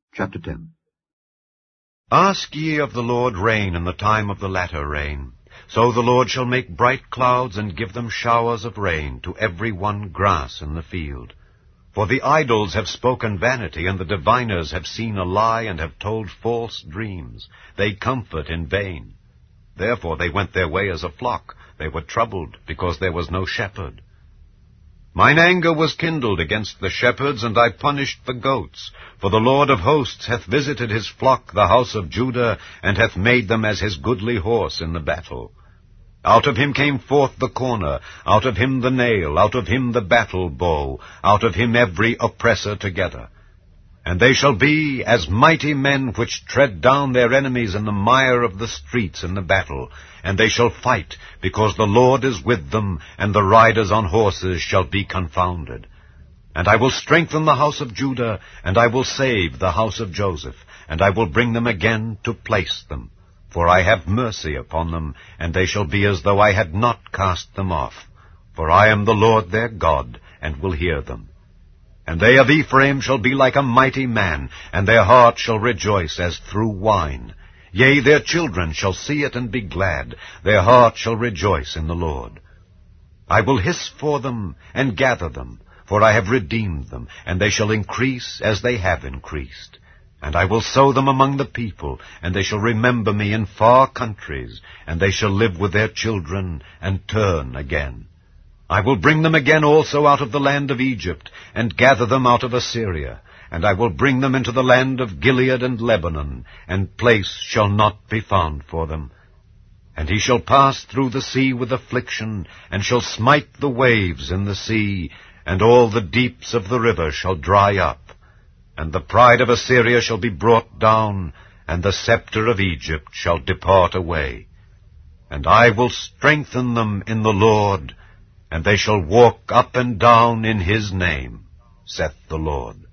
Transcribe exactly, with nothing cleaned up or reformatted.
Chapter ten. Ask ye of the Lord rain in the time of the latter rain. So the Lord shall make bright clouds, and give them showers of rain, to every one grass in the field. For the idols have spoken vanity, and the diviners have seen a lie, and have told false dreams. They comfort in vain. Therefore they went their way as a flock. They were troubled, because there was no shepherd. Mine anger was kindled against the shepherds, and I punished the goats. For the Lord of hosts hath visited his flock, the house of Judah, and hath made them as his goodly horse in the battle. Out of him came forth the corner, out of him the nail, out of him the battle bow, out of him every oppressor together. And they shall be as mighty men which tread down their enemies in the mire of the streets in the battle. And they shall fight, because the Lord is with them, and the riders on horses shall be confounded. And I will strengthen the house of Judah, and I will save the house of Joseph, and I will bring them again to place them. For I have mercy upon them, and they shall be as though I had not cast them off. For I am the Lord their God, and will hear them. And they of Ephraim shall be like a mighty man, and their heart shall rejoice as through wine. Yea, their children shall see it and be glad. Their heart shall rejoice in the Lord. I will hiss for them and gather them, for I have redeemed them, and they shall increase as they have increased. And I will sow them among the people, and they shall remember me in far countries, and they shall live with their children and turn again. I will bring them again also out of the land of Egypt, and gather them out of Assyria. And I will bring them into the land of Gilead and Lebanon, and place shall not be found for them. And he shall pass through the sea with affliction, and shall smite the waves in the sea, and all the deeps of the river shall dry up. And the pride of Assyria shall be brought down, and the scepter of Egypt shall depart away. And I will strengthen them in the Lord, and they shall walk up and down in his name, saith the Lord.